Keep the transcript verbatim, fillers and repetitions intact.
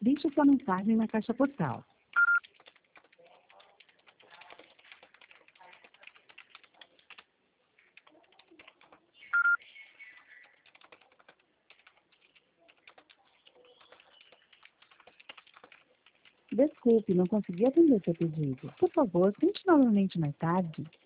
Deixe sua mensagem na caixa postal. Desculpe, não consegui atender seu pedido. Por favor, tente novamente mais tarde.